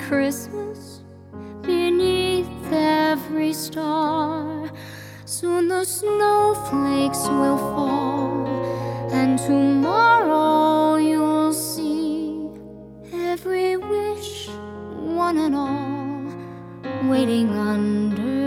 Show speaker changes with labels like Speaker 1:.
Speaker 1: Christmas beneath every star. Soon the snowflakes will fall, and tomorrow you'll see every wish, one and all, waiting under